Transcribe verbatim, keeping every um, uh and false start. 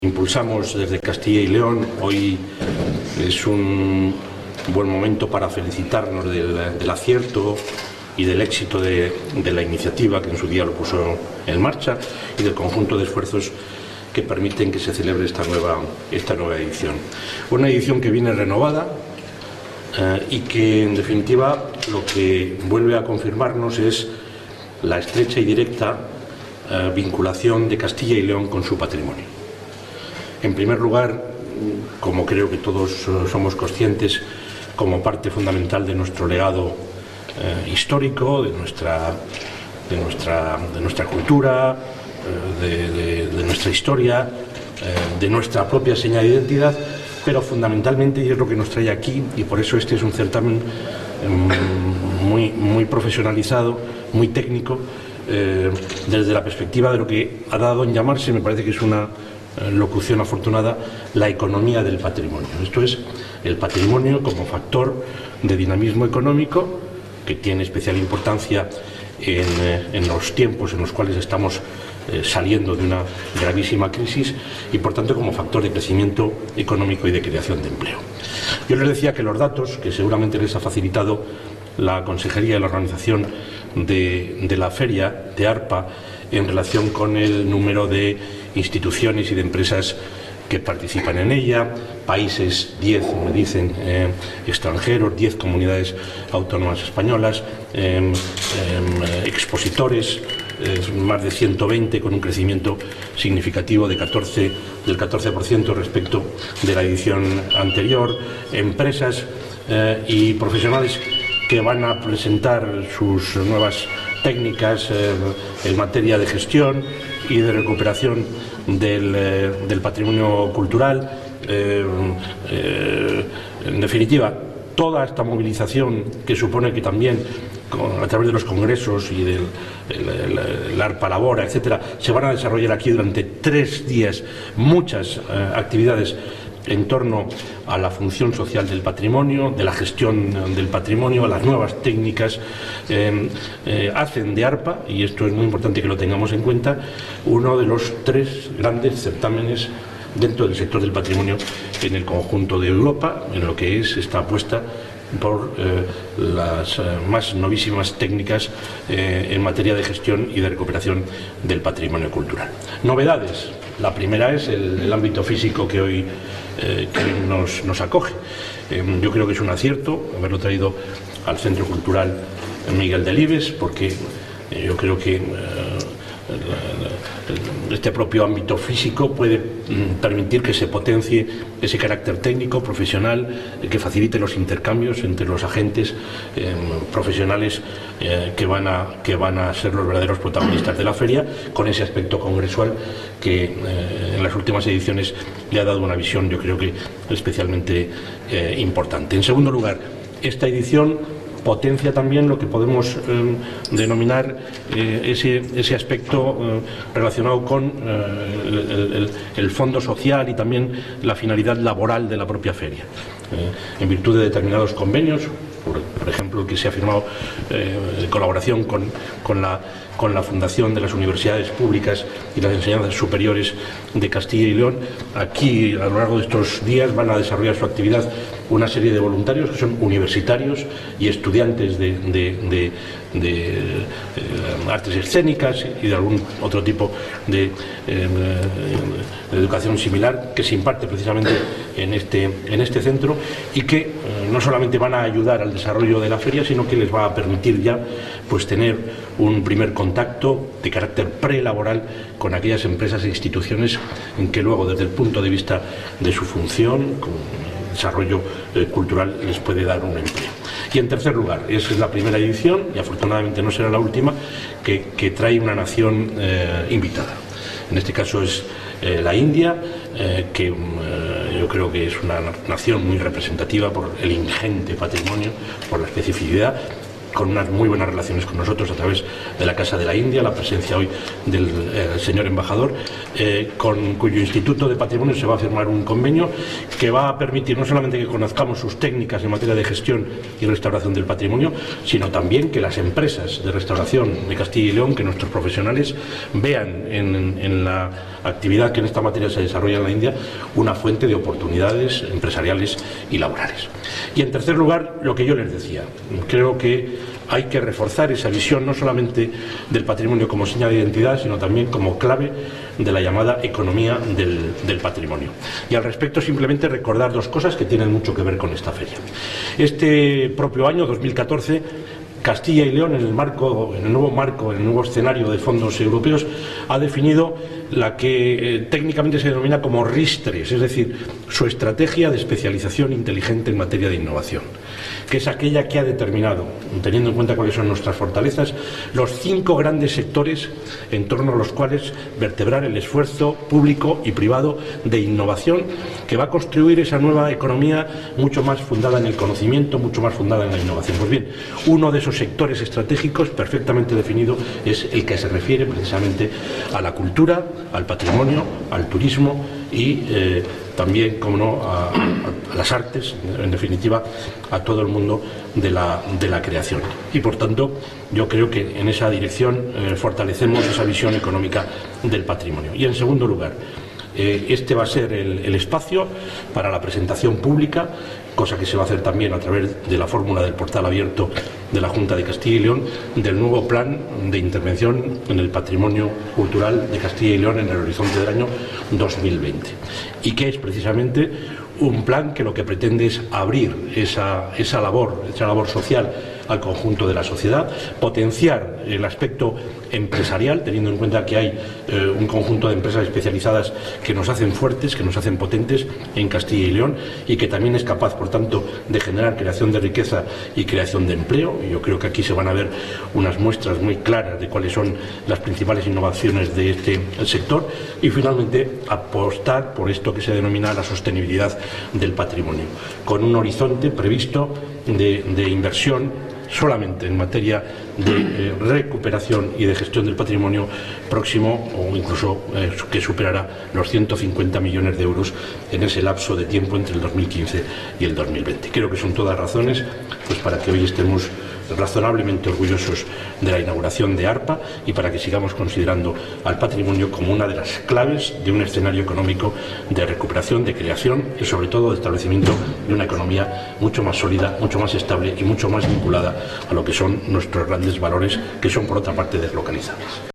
Impulsamos desde Castilla y León. Hoy es un buen momento para felicitarnos del, del acierto y del éxito de, de la iniciativa que en su día lo puso en marcha y del conjunto de esfuerzos que permiten que se celebre esta nueva, esta nueva edición. Una edición que viene renovada eh, y que en definitiva lo que vuelve a confirmarnos es la estrecha y directa eh, vinculación de Castilla y León con su patrimonio. En primer lugar, como creo que todos somos conscientes, como parte fundamental de nuestro legado eh, histórico, de nuestra, de nuestra, de nuestra cultura, eh, de, de, de nuestra historia, eh, de nuestra propia señal de identidad, pero fundamentalmente, y es lo que nos trae aquí, y por eso este es un certamen eh, muy, muy profesionalizado, muy técnico, eh, desde la perspectiva de lo que ha dado en llamarse, me parece que es una locución afortunada, la economía del patrimonio. Esto es el patrimonio como factor de dinamismo económico que tiene especial importancia en, en los tiempos en los cuales estamos eh, saliendo de una gravísima crisis y por tanto como factor de crecimiento económico y de creación de empleo. Yo les decía que los datos que seguramente les ha facilitado la Consejería de la Organización de, de la Feria de ARPA en relación con el número de instituciones y de empresas que participan en ella, países, diez, me dicen, eh, extranjeros, diez comunidades autónomas españolas, eh, eh, expositores, eh, más de ciento veinte, con un crecimiento significativo de catorce, del catorce por ciento respecto de la edición anterior, empresas eh, y profesionales que van a presentar sus nuevas técnicas eh, en materia de gestión y de recuperación del, eh, del patrimonio cultural. Eh, eh, en definitiva, toda esta movilización que supone que también con, a través de los congresos y del el, el, el ARPA Labora, etcétera, se van a desarrollar aquí durante tres días muchas eh, actividades en torno a la función social del patrimonio, de la gestión del patrimonio, a las nuevas técnicas, eh, eh, hacen de ARPA, y esto es muy importante que lo tengamos en cuenta, uno de los tres grandes certámenes dentro del sector del patrimonio en el conjunto de Europa, en lo que es esta apuesta por eh, las eh, más novísimas técnicas eh, en materia de gestión y de recuperación del patrimonio cultural. Novedades. La primera es el, el ámbito físico que hoy eh, que nos, nos acoge. Eh, yo creo que es un acierto haberlo traído al Centro Cultural Miguel Delibes, porque eh, yo creo que eh, este propio ámbito físico puede mm, permitir que se potencie ese carácter técnico, profesional, eh, que facilite los intercambios entre los agentes eh, profesionales eh, que, van a, que van a ser los verdaderos protagonistas de la feria, con ese aspecto congresual que eh, en las últimas ediciones le ha dado una visión, yo creo que especialmente eh, importante. En segundo lugar, esta edición potencia también lo que podemos eh, denominar eh, ese, ese aspecto eh, relacionado con eh, el, el, el fondo social y también la finalidad laboral de la propia feria. Eh, en virtud de determinados convenios, por, por ejemplo, que se ha firmado eh, en colaboración con, con, la, con la Fundación de las Universidades Públicas y las Enseñanzas Superiores de Castilla y León, aquí a lo largo de estos días van a desarrollar su actividad una serie de voluntarios que son universitarios y estudiantes de, de, de, de eh, artes escénicas y de algún otro tipo de, eh, de educación similar que se imparte precisamente en este, en este centro y que eh, no solamente van a ayudar al desarrollo de la feria, sino que les va a permitir ya pues tener un primer contacto de carácter prelaboral con aquellas empresas e instituciones en que luego, desde el punto de vista de su función, con desarrollo eh, cultural, les puede dar un empleo. Y en tercer lugar, esa es la primera edición, y afortunadamente no será la última, que, que trae una nación eh, invitada. En este caso es eh, la India, eh, que eh, yo creo que es una nación muy representativa por el ingente patrimonio, por la especificidad, con unas muy buenas relaciones con nosotros a través de la Casa de la India, la presencia hoy del eh, señor embajador, eh, con cuyo Instituto de Patrimonio se va a firmar un convenio que va a permitir no solamente que conozcamos sus técnicas en materia de gestión y restauración del patrimonio, sino también que las empresas de restauración de Castilla y León, que nuestros profesionales vean en, en la actividad que en esta materia se desarrolla en la India una fuente de oportunidades empresariales y laborales. Y en tercer lugar, lo que yo les decía, creo que hay que reforzar esa visión no solamente del patrimonio como señal de identidad, sino también como clave de la llamada economía del, del patrimonio. Y al respecto simplemente recordar dos cosas que tienen mucho que ver con esta feria. Este propio año, dos mil catorce, Castilla y León, en el marco, en el nuevo marco, en el nuevo escenario de fondos europeos, ha definido la que eh, técnicamente se denomina como RIS-tres, es decir, su estrategia de especialización inteligente en materia de innovación, que es aquella que ha determinado, teniendo en cuenta cuáles son nuestras fortalezas, los cinco grandes sectores en torno a los cuales vertebrar el esfuerzo público y privado de innovación que va a construir esa nueva economía mucho más fundada en el conocimiento, mucho más fundada en la innovación. Pues bien, uno de esos sectores estratégicos perfectamente definido es el que se refiere precisamente a la cultura, al patrimonio, al turismo y eh, también, como no, a, a, a las artes, en definitiva, a todo el mundo de la, de la creación. Y por tanto, yo creo que en esa dirección eh, fortalecemos esa visión económica del patrimonio. Y en segundo lugar, eh, este va a ser el, el espacio para la presentación pública, cosa que se va a hacer también a través de la fórmula del portal abierto de la Junta de Castilla y León, del nuevo plan de intervención en el patrimonio cultural de Castilla y León en el horizonte del año dos mil veinte. Y que es precisamente un plan que lo que pretende es abrir esa, esa labor, esa labor social al conjunto de la sociedad, potenciar el aspecto empresarial, teniendo en cuenta que hay eh, un conjunto de empresas especializadas que nos hacen fuertes, que nos hacen potentes en Castilla y León y que también es capaz, por tanto, de generar creación de riqueza y creación de empleo. Y yo creo que aquí se van a ver unas muestras muy claras de cuáles son las principales innovaciones de este sector y, finalmente, apostar por esto que se denomina la sostenibilidad del patrimonio, con un horizonte previsto de, de inversión solamente en materia de eh, recuperación y de gestión del patrimonio próximo o incluso eh, que superará los ciento cincuenta millones de euros en ese lapso de tiempo entre el dos mil quince y el dos mil veinte. Creo que son todas razones pues, para que hoy estemos razonablemente orgullosos de la inauguración de ARPA y para que sigamos considerando al patrimonio como una de las claves de un escenario económico de recuperación, de creación y sobre todo de establecimiento de una economía mucho más sólida, mucho más estable y mucho más vinculada a lo que son nuestros grandes valores, que son por otra parte deslocalizables.